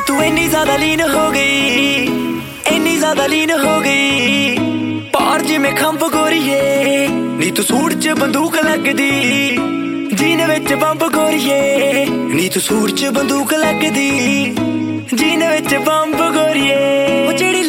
तू इन्नी ज्यादा लीन हो गई, इन्नी ज्यादा लीन हो गई पार जिमें खंभ गोरीए नी तू सूट च बंदूक लगदी, जीने विच बंब गोरीए नी तू सूट च बंदूक लगदी, जीने विच बंब गोरीए। ओ जेड़ी